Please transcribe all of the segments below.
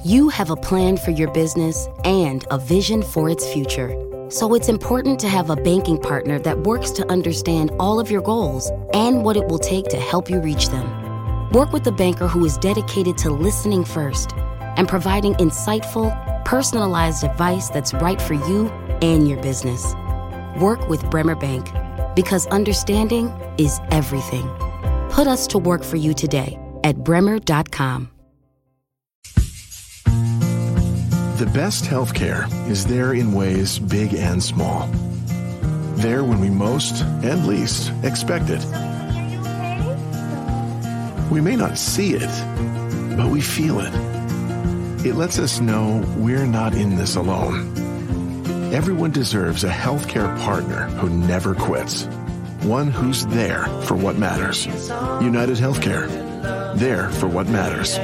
You have a plan for your business and a vision for its future. So it's important to have a banking partner that works to understand all of your goals and what it will take to help you reach them. Work with a banker who is dedicated to listening first and providing insightful, personalized advice that's right for you and your business. Work with Bremer Bank, because understanding is everything. Put us to work for you today at bremer.com. The best healthcare is there in ways big and small. There when we most and least expect it. We may not see it, but we feel it. It lets us know we're not in this alone. Everyone deserves a healthcare partner who never quits. One who's there for what matters. United Healthcare. There for what matters.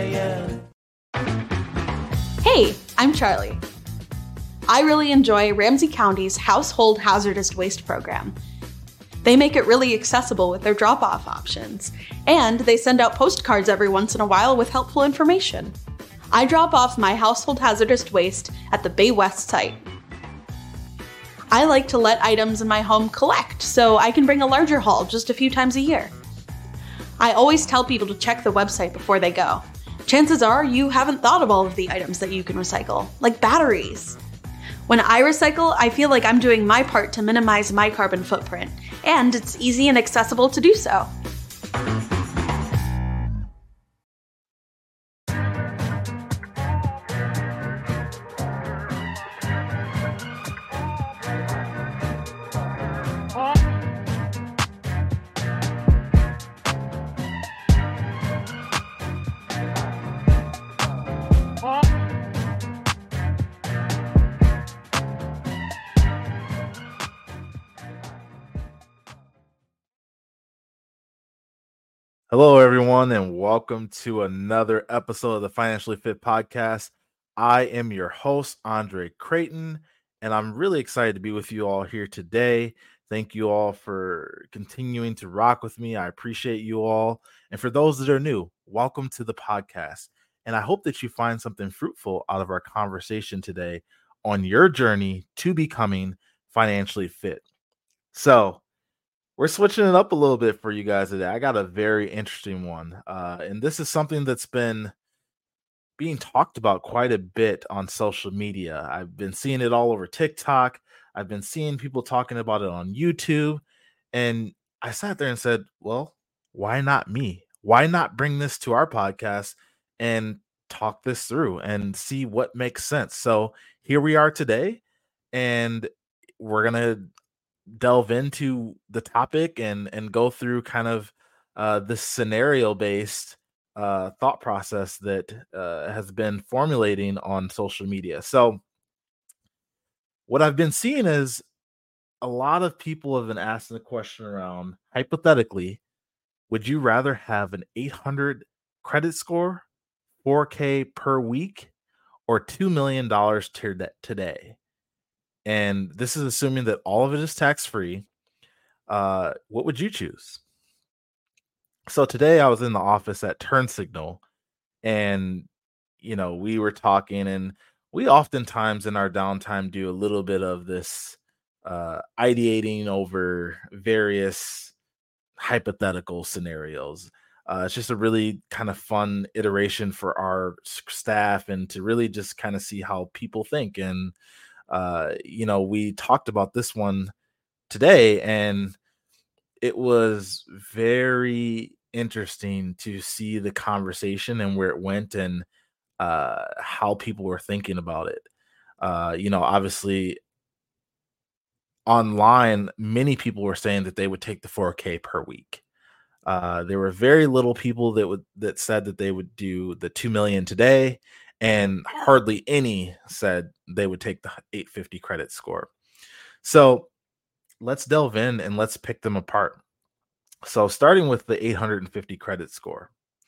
Hey, I'm Charlie. I really enjoy Ramsey County's Household Hazardous Waste program. They make it really accessible with their drop-off options, and they send out postcards every once in a while with helpful information. I drop off my household hazardous waste at the Bay West site. I like to let items in my home collect so I can bring a larger haul just a few times a year. I always tell people to check the website before they go. Chances are you haven't thought of all of the items that you can recycle, like batteries. When I recycle, I feel like I'm doing my part to minimize my carbon footprint, and it's easy and accessible to do so. Hello, everyone, and welcome to another episode of the Financially Fit Podcast. I am your host, Andre Creighton, and I'm really excited to be with you all here today. Thank you all for continuing to rock with me. I appreciate you all. And for those that are new, welcome to the podcast. And I hope that you find something fruitful out of our conversation today on your journey to becoming financially fit. So, we're switching it up a little bit for you guys today. I got a very interesting one. And this is something that's been being talked about quite a bit on social media. I've been seeing it all over TikTok. I've been seeing people talking about it on YouTube. And I sat there and said, well, why not me? Why not bring this to our podcast and talk this through and see what makes sense? So here we are today, and we're going to delve into the topic and go through kind of this scenario based thought process that has been formulating on social media. So what I've been seeing is a lot of people have been asking the question around, hypothetically, would you rather have an 800 credit score, 4K per week, or $2 million today? And this is assuming that all of it is tax-free. What would you choose? So today I was in the office at Turn Signal, and we were talking, and we oftentimes in our downtime do a little bit of this ideating over various hypothetical scenarios. It's just a really kind of fun iteration for our staff, and to really just kind of see how people think. And we talked about this one today, and it was very interesting to see the conversation and where it went, and how people were thinking about it. Obviously online, many people were saying that they would take the 4K per week. There were very little people that said that they would do the 2 million today, and hardly any said they would take the 850 credit score. So let's delve in and let's pick them apart. So starting with the 850 credit score.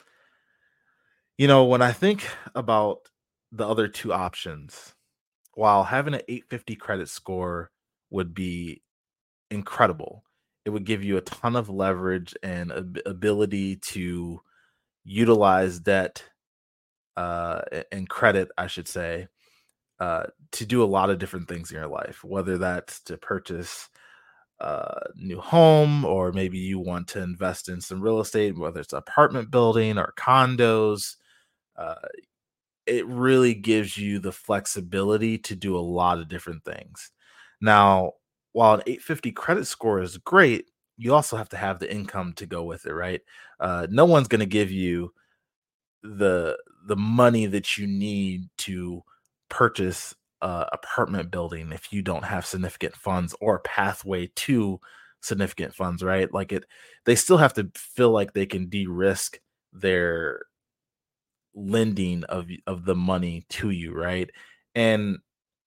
When I think about the other two options, while having an 850 credit score would be incredible, it would give you a ton of leverage and ability to utilize debt and credit, I should say, to do a lot of different things in your life, whether that's to purchase a new home, or maybe you want to invest in some real estate, whether it's apartment building or condos. Uh, it really gives you the flexibility to do a lot of different things. Now, while an 850 credit score is great, you also have to have the income to go with it, right? No one's going to give you the money that you need to purchase a apartment building if you don't have significant funds or a pathway to significant funds, right? They still have to feel like they can de-risk their lending of the money to you, right? And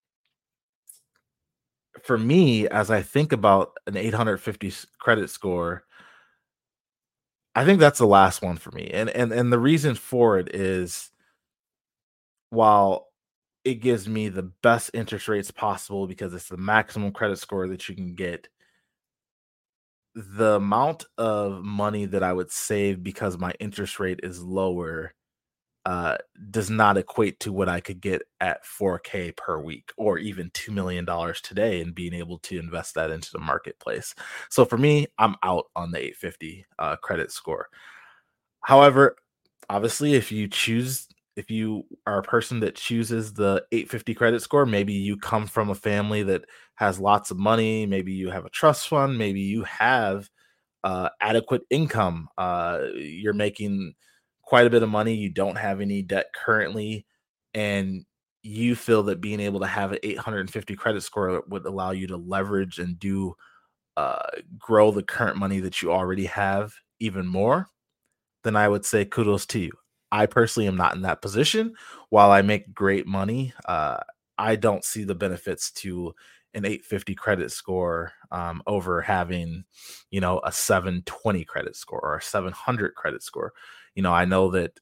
for me, as I think about an 850 credit score, I think that's the last one for me. And the reason for it is, while it gives me the best interest rates possible because it's the maximum credit score that you can get, the amount of money that I would save because my interest rate is lower uh, does not equate to what I could get at 4K per week or even $2 million today, and being able to invest that into the marketplace. So for me, I'm out on the 850 credit score. However, obviously, if you are a person that chooses the 850 credit score, maybe you come from a family that has lots of money, maybe you have a trust fund, maybe you have adequate income, you're making quite a bit of money, you don't have any debt currently, and you feel that being able to have an 850 credit score would allow you to leverage and do uh, grow the current money that you already have even more, then I would say kudos to you. I personally am not in that position. While I make great money, I don't see the benefits to an 850 credit score over having, a 720 credit score or a 700 credit score. I know that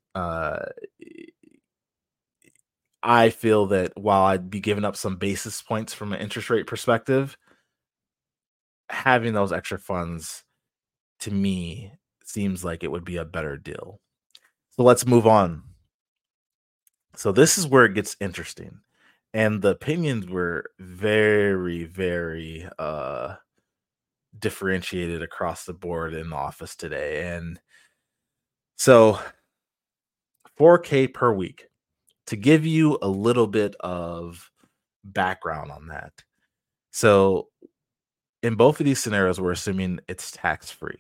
I feel that while I'd be giving up some basis points from an interest rate perspective, having those extra funds to me seems like it would be a better deal. So let's move on. So this is where it gets interesting. And the opinions were very, very differentiated across the board in the office today. And so 4K per week, to give you a little bit of background on that. So in both of these scenarios, we're assuming it's tax free.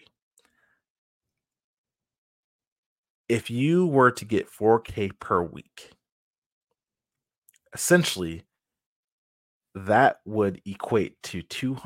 If you were to get 4K per week, essentially that would equate to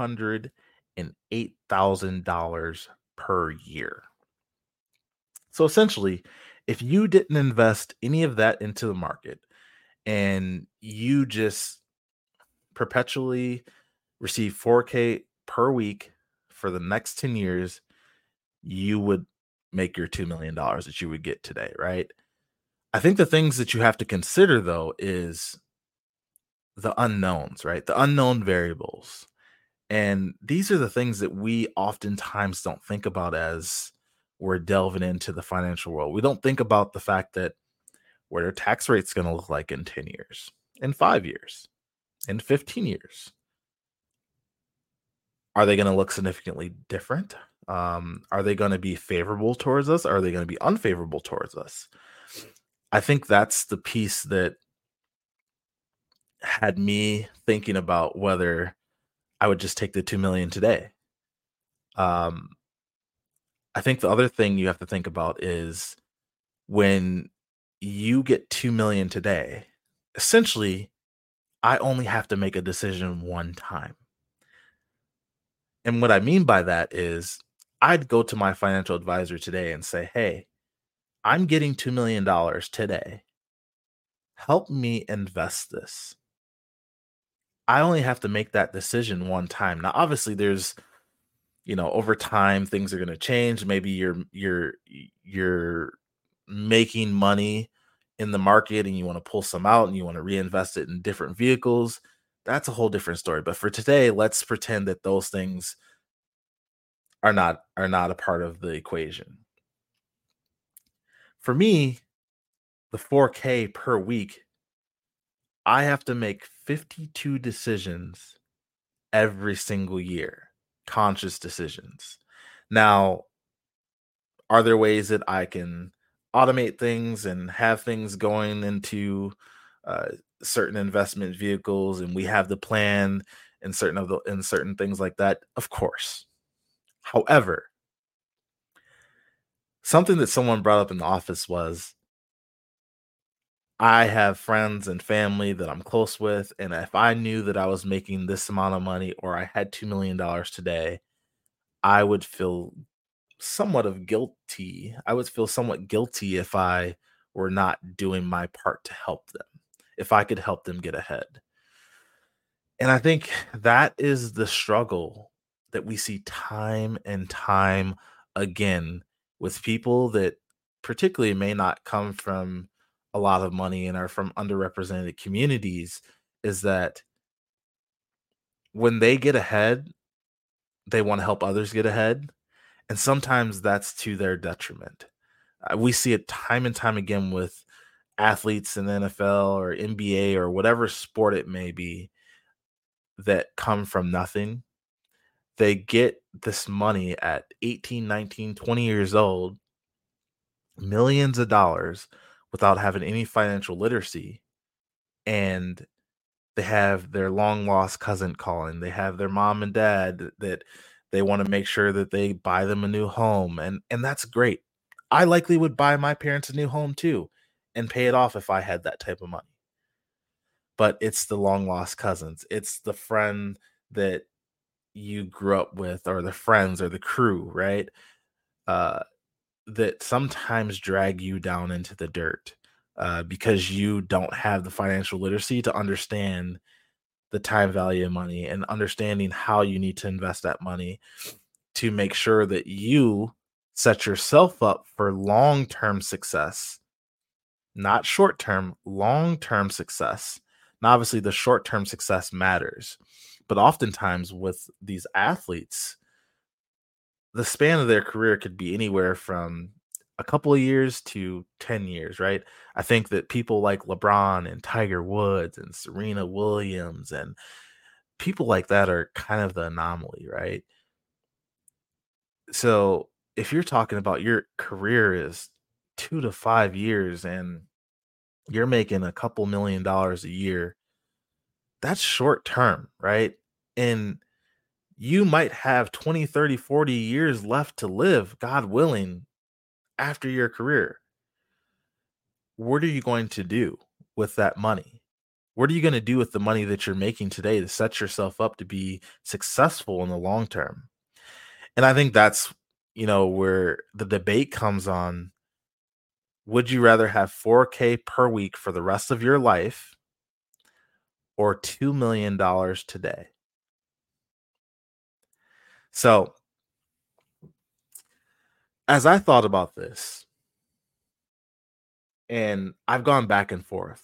$208,000 per year. So essentially, if you didn't invest any of that into the market and you just perpetually receive 4K per week for the next 10 years, you would make your $2 million that you would get today, right? I think the things that you have to consider, though, is the unknowns, right? The unknown variables. And these are the things that we oftentimes don't think about as we're delving into the financial world. We don't think about the fact that what are tax rates going to look like in 10 years, in 5 years, in 15 years? Are they going to look significantly different? Are they going to be favorable towards us? Are they going to be unfavorable towards us? I think that's the piece that had me thinking about whether I would just take the 2 million today. Um, I think the other thing you have to think about is when you get 2 million today, essentially, I only have to make a decision one time. And what I mean by that is I'd go to my financial advisor today and say, hey, I'm getting $2 million today. Help me invest this. I only have to make that decision one time. Now, obviously, there's, over time things are going to change. Maybe you're making money in the market and you want to pull some out and you want to reinvest it in different vehicles. That's a whole different story. But for today, let's pretend that those things are not a part of the equation. For me, the 4K per week, I have to make 52 decisions every single year, conscious decisions. Now, are there ways that I can automate things and have things going into uh, certain investment vehicles, and we have the plan and certain things like that? Of course. However, something that someone brought up in the office was, I have friends and family that I'm close with, and if I knew that I was making this amount of money or I had $2 million today, I would feel I would feel somewhat guilty if I were not doing my part to help them, if I could help them get ahead. And I think that is the struggle that we see time and time again with people that particularly may not come from a lot of money and are from underrepresented communities, is that when they get ahead, they want to help others get ahead. And sometimes that's to their detriment. We see it time and time again with athletes in the NFL or NBA or whatever sport it may be that come from nothing. They get this money at 18, 19, 20 years old, millions of dollars without having any financial literacy. And they have their long lost cousin calling. They have their mom and dad that they want to make sure that they buy them a new home. And that's great. I likely would buy my parents a new home too and pay it off if I had that type of money. But it's the long lost cousins. It's the friend that you grew up with, or the friends or the crew, right? Uh, that sometimes drag you down into the dirt because you don't have the financial literacy to understand the time value of money and understanding how you need to invest that money to make sure that you set yourself up for long-term success, not short-term, long-term success. Now, obviously, the short-term success matters, but oftentimes with these athletes, the span of their career could be anywhere from a couple of years to 10 years, right? I think that people like LeBron and Tiger Woods and Serena Williams and people like that are kind of the anomaly, right? So if you're talking about your career is 2 to 5 years and you're making a couple $1 million a year, that's short term, right? And you might have 20, 30, 40 years left to live, God willing, after your career. What are you going to do with that money? What are you going to do with the money that you're making today to set yourself up to be successful in the long term? And I think that's, where the debate comes on. Would you rather have 4K per week for the rest of your life or $2 million today? So, as I thought about this, and I've gone back and forth,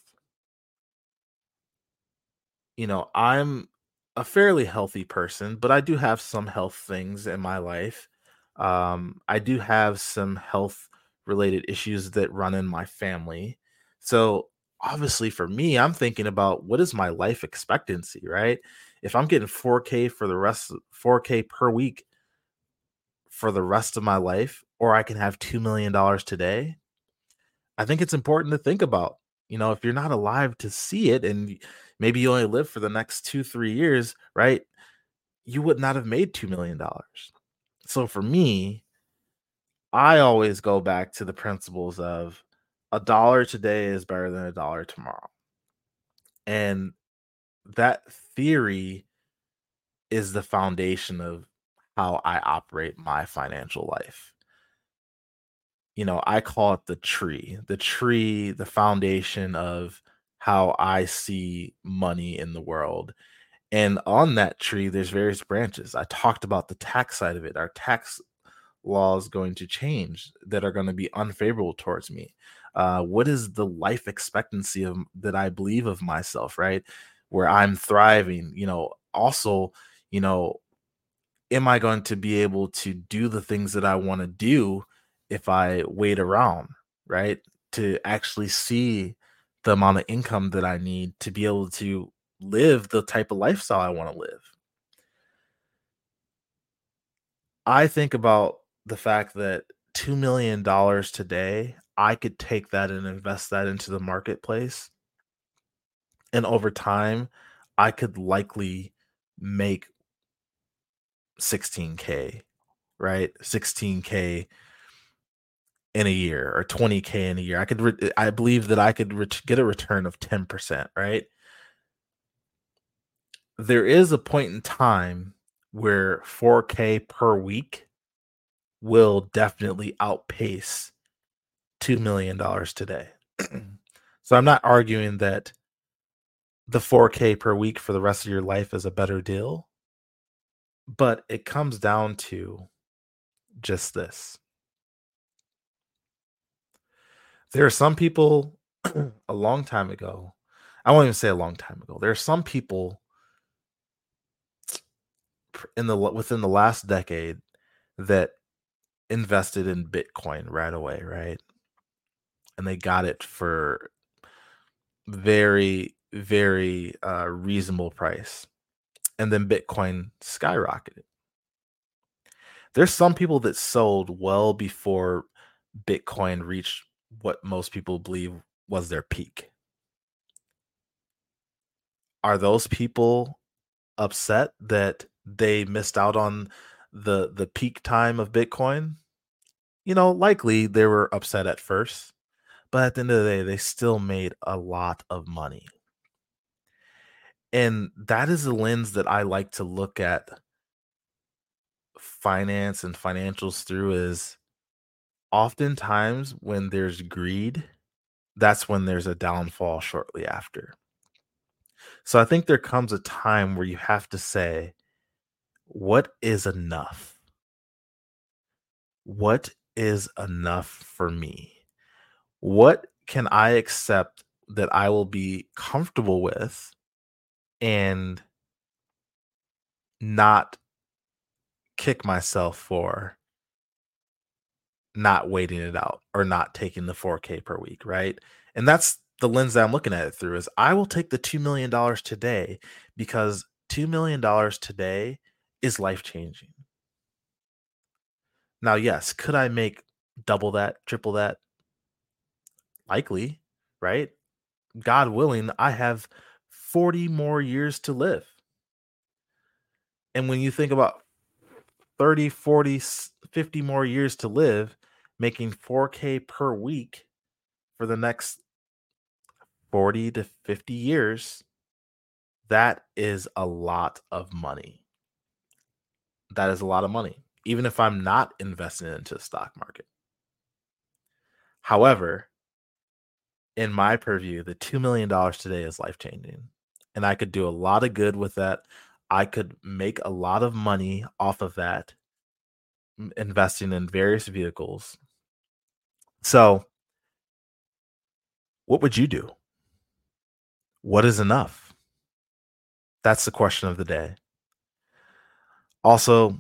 I'm a fairly healthy person, but I do have some health things in my life. I do have some health related issues that run in my family. So obviously for me, I'm thinking about what is my life expectancy, right? If I'm getting 4K per week for the rest of my life, or I can have $2 million today, I think it's important to think about, if you're not alive to see it and maybe you only live for the next 2, 3 years, right? You would not have made $2 million. So for me, I always go back to the principles of a dollar today is better than a dollar tomorrow. And that theory is the foundation of how I operate my financial life. I call it the foundation of how I see money in the world. And on that tree, there's various branches. I talked about the tax side of it. Our tax laws going to change that are going to be unfavorable towards me? What is the life expectancy of that I believe of myself, right? Where I'm thriving, also, you know, am I going to be able to do the things that I want to do if I wait around, right? to actually see the amount of income that I need to be able to live the type of lifestyle I want to live. I think about the fact that $2 million today, I could take that and invest that into the marketplace. And over time, I could likely make 16K, right? 16K in a year or 20K in a year. I believe that I could get a return of 10%, right? There is a point in time where 4K per week will definitely outpace $2 million today. So I'm not arguing that the 4K per week for the rest of your life is a better deal, but it comes down to just this. There are some people a long time ago, I won't even say a long time ago. There are some people within the last decade that invested in Bitcoin right away, right? And they got it for very, very reasonable price. And then Bitcoin skyrocketed. There's some people that sold well before Bitcoin reached what most people believe was their peak. Are those people upset that they missed out on the peak time of Bitcoin? Likely they were upset at first, but at the end of the day, they still made a lot of money. And that is the lens that I like to look at finance and financials through. Is oftentimes when there's greed, that's when there's a downfall shortly after. So I think there comes a time where you have to say, what is enough? What is enough for me? What can I accept that I will be comfortable with and not kick myself for not waiting it out or not taking the 4K per week, right? And that's the lens that I'm looking at it through. Is I will take the $2 million today because $2 million today is life-changing. Now, yes, could I make double that, triple that? Likely, right? God willing, I have 40 more years to live. And when you think about 30, 40, 50 more years to live, making 4K per week for the next 40 to 50 years, that is a lot of money. That is a lot of money, even if I'm not investing into the stock market. However, in my purview, the $2 million today is life-changing, and I could do a lot of good with that. I could make a lot of money off of that, investing in various vehicles. So, what would you do? What is enough? That's the question of the day. Also,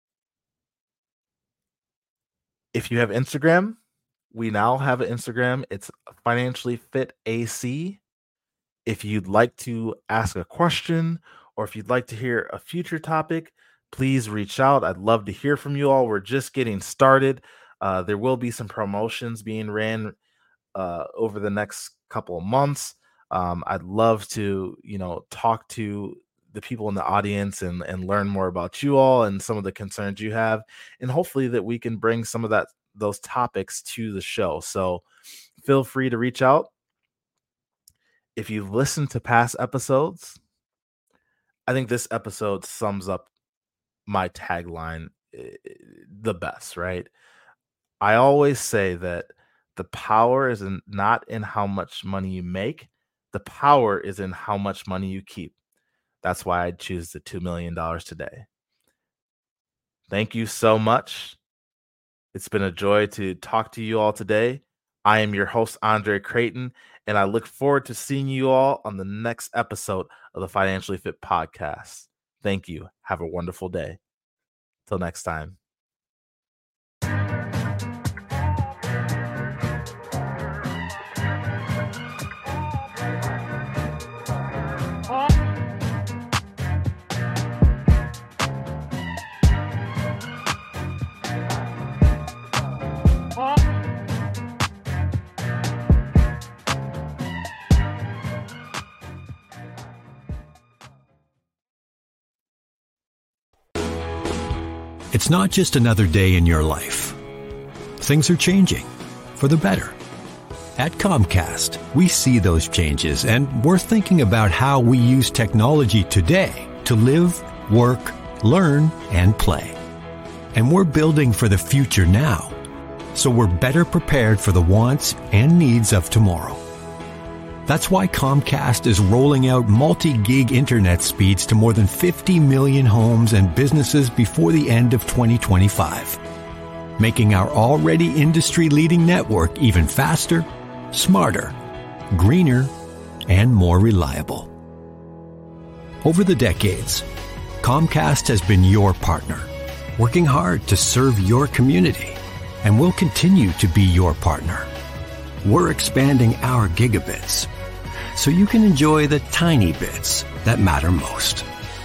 if you have Instagram, we now have an Instagram. It's Financially Fit AC. If you'd like to ask a question or if you'd like to hear a future topic, please reach out. I'd love to hear from you all. We're just getting started. There will be some promotions being ran over the next couple of months. I'd love to, talk to the people in the audience and learn more about you all and some of the concerns you have, and hopefully that we can bring some of those topics to the show. So feel free to reach out. If you've listened to past episodes, I think this episode sums up my tagline the best, right? I always say that the power is not in how much money you make. The power is in how much money you keep. That's why I choose the $2 million today. Thank you so much. It's been a joy to talk to you all today. I am your host, Andre Creighton, and I look forward to seeing you all on the next episode of the Financially Fit Podcast. Thank you. Have a wonderful day. Till next time. It's not just another day in your life. Things are changing for the better. At Comcast, we see those changes, and we're thinking about how we use technology today to live, work, learn, and play. And we're building for the future now, so we're better prepared for the wants and needs of tomorrow. That's why Comcast is rolling out multi-gig internet speeds to more than 50 million homes and businesses before the end of 2025, making our already industry-leading network even faster, smarter, greener, and more reliable. Over the decades, Comcast has been your partner, working hard to serve your community, and will continue to be your partner. We're expanding our gigabits so you can enjoy the tiny bits that matter most.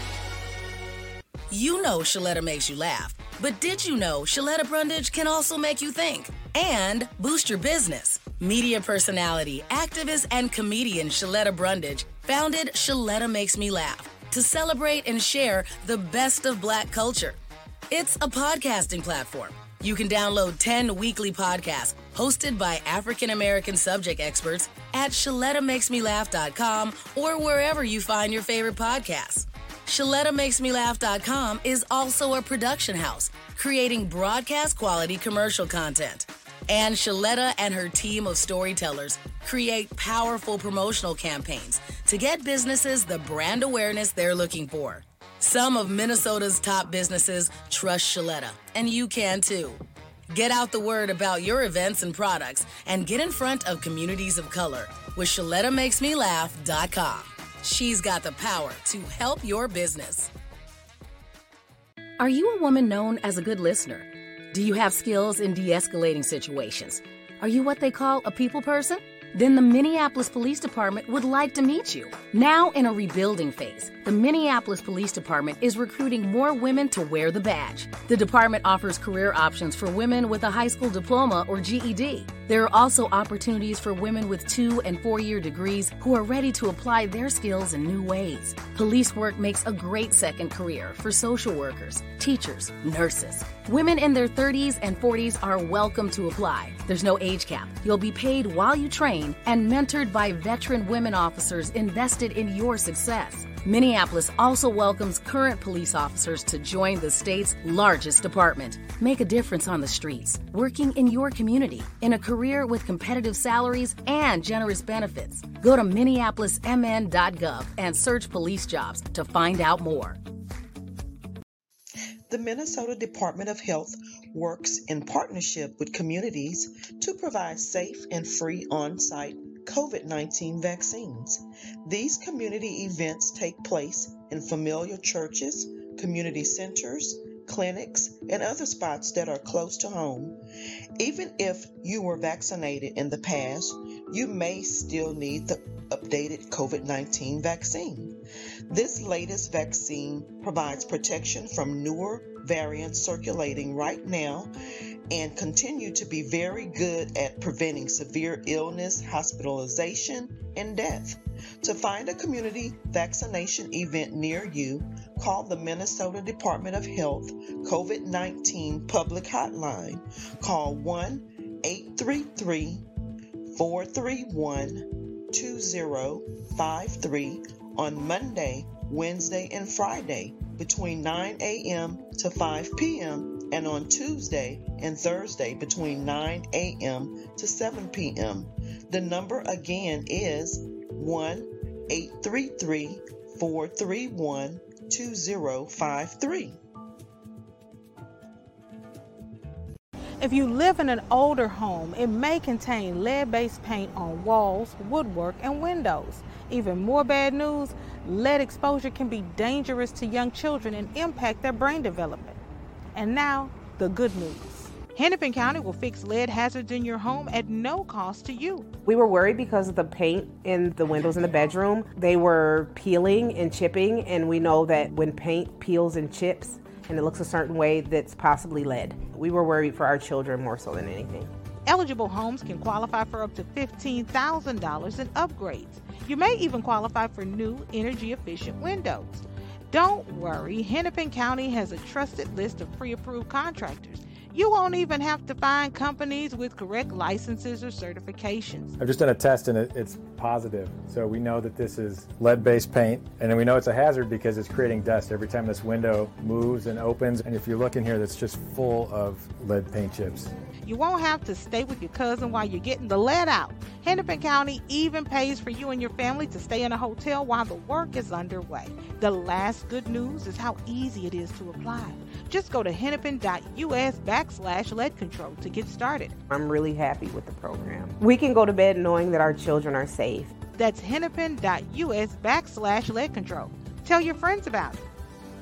You know Shaletta makes you laugh, but did you know Shaletta Brundage can also make you think and boost your business? Media personality, activist, and comedian Shaletta Brundage founded Shaletta Makes Me Laugh to celebrate and share the best of Black culture. It's a podcasting platform. You can download 10 weekly podcasts hosted by African-American subject experts at ShalettaMakesMeLaugh.com or wherever you find your favorite podcasts. ShalettaMakesMeLaugh.com is also a production house, creating broadcast-quality commercial content. And Shaletta and her team of storytellers create powerful promotional campaigns to get businesses the brand awareness they're looking for. Some of Minnesota's top businesses trust Shaletta, and you can too. Get out the word about your events and products and get in front of communities of color with ShalettaMakesMeLaugh.com. She's got the power to help your business. Are you a woman known as a good listener? Do you have skills in de-escalating situations? Are you what they call a people person? Then the Minneapolis Police Department would like to meet you. Now in a rebuilding phase, the Minneapolis Police Department is recruiting more women to wear the badge. The department offers career options for women with a high school diploma or GED. There are also opportunities for women with 2- and 4-year degrees who are ready to apply their skills in new ways. Police work makes a great second career for social workers, teachers, nurses. Women in their 30s and 40s are welcome to apply. There's no age cap. You'll be paid while you train and mentored by veteran women officers invested in your success. Minneapolis also welcomes current police officers to join the state's largest department. Make a difference on the streets, working in your community, in a career with competitive salaries and generous benefits. Go to minneapolismn.gov and search police jobs to find out more. The Minnesota Department of Health works in partnership with communities to provide safe and free on-site COVID-19 vaccines. These community events take place in familiar churches, community centers, clinics, and other spots that are close to home. Even if you were vaccinated in the past, you may still need the updated COVID-19 vaccine. This latest vaccine provides protection from newer variants circulating right now and continue to be very good at preventing severe illness, hospitalization, and death. To find a community vaccination event near you, call the Minnesota Department of Health COVID-19 Public Hotline. Call 1-833-431-2053 on Monday, Wednesday, and Friday between 9 a.m. to 5 p.m. and on Tuesday and Thursday between 9 a.m. to 7 p.m. The number again is 1-833-431-2053. If you live in an older home, it may contain lead-based paint on walls, woodwork, and windows. Even more bad news, lead exposure can be dangerous to young children and impact their brain development. And now, the good news. Hennepin County will fix lead hazards in your home at no cost to you. We were worried because of the paint in the windows in the bedroom. They were peeling and chipping, and we know that when paint peels and chips and it looks a certain way, that's possibly lead. We were worried for our children more so than anything. Eligible homes can qualify for up to $15,000 in upgrades. You may even qualify for new energy-efficient windows. Don't worry, Hennepin County has a trusted list of pre-approved contractors. You won't even have to find companies with correct licenses or certifications. I've just done a test and it's positive. So we know that this is lead-based paint, and then we know it's a hazard because it's creating dust every time this window moves and opens. And if you look in here, that's just full of lead paint chips. You won't have to stay with your cousin while you're getting the lead out. Hennepin County even pays for you and your family to stay in a hotel while the work is underway. The last good news is how easy it is to apply. Just go to hennepin.us/lead control to get started. I'm really happy with the program. We can go to bed knowing that our children are safe. That's hennepin.us/lead control. Tell your friends about it.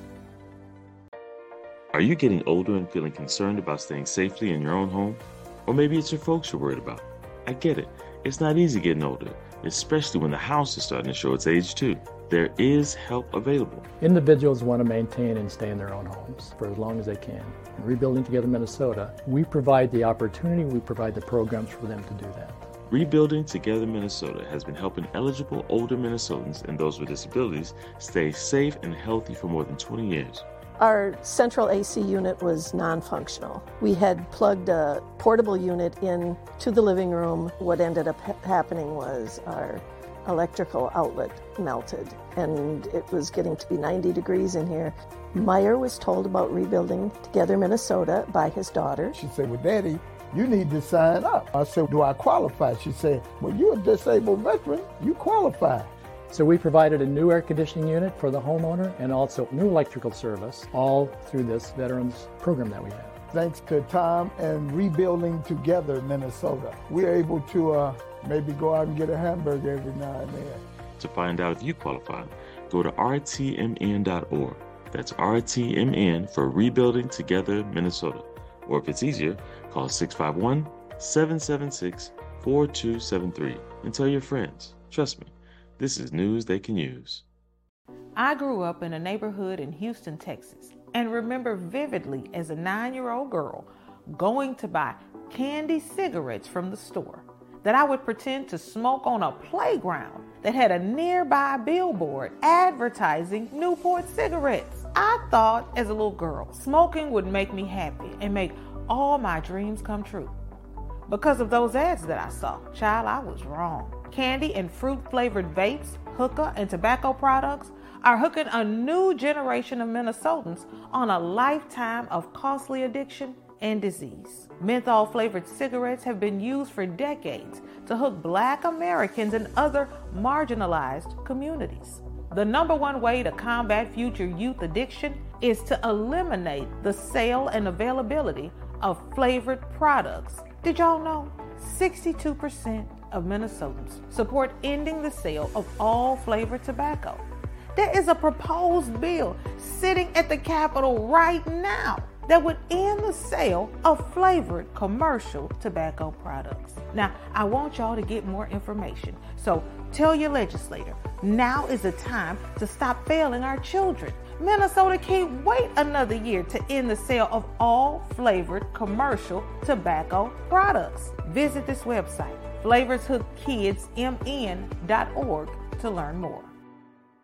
Are you getting older and feeling concerned about staying safely in your own home? Or maybe it's your folks you're worried about. I get it. It's not easy getting older, especially when the house is starting to show its age too. There is help available. Individuals want to maintain and stay in their own homes for as long as they can. In Rebuilding Together Minnesota, we provide the opportunity, we provide the programs for them to do that. Rebuilding Together Minnesota has been helping eligible older Minnesotans and those with disabilities stay safe and healthy for more than 20 years. Our central AC unit was non-functional. We had plugged a portable unit into the living room. What ended up happening was our electrical outlet melted, and it was getting to be 90 degrees in here. Meyer was told about Rebuilding Together Minnesota by his daughter. She said, well, Daddy, you need to sign up. I said, do I qualify? She said, well, you're a disabled veteran. You qualify. So we provided a new air conditioning unit for the homeowner and also new electrical service, all through this veterans program that we have. Thanks to Tom and Rebuilding Together Minnesota, we're able to maybe go out and get a hamburger every now and then. To find out if you qualify, go to rtmn.org. That's RTMN for Rebuilding Together Minnesota. Or if it's easier, call 651-776-4273 and tell your friends. Trust me, this is news they can use. I grew up in a neighborhood in Houston, Texas, and remember vividly as a 9-year-old girl going to buy candy cigarettes from the store that I would pretend to smoke on a playground that had a nearby billboard advertising Newport cigarettes. I thought as a little girl, smoking would make me happy and make all my dreams come true. Because of those ads that I saw, child, I was wrong. Candy and fruit-flavored vapes, hookah, and tobacco products are hooking a new generation of Minnesotans on a lifetime of costly addiction and disease. Menthol-flavored cigarettes have been used for decades to hook Black Americans and other marginalized communities. The number one way to combat future youth addiction is to eliminate the sale and availability of flavored products. Did y'all know 62% of Minnesotans support ending the sale of all flavored tobacco? There is a proposed bill sitting at the Capitol right now that would end the sale of flavored commercial tobacco products. Now, I want y'all to get more information, so tell your legislator, now is the time to stop failing our children. Minnesota can't wait another year to end the sale of all flavored commercial tobacco products. Visit this website, flavorshookkidsmn.org, to learn more.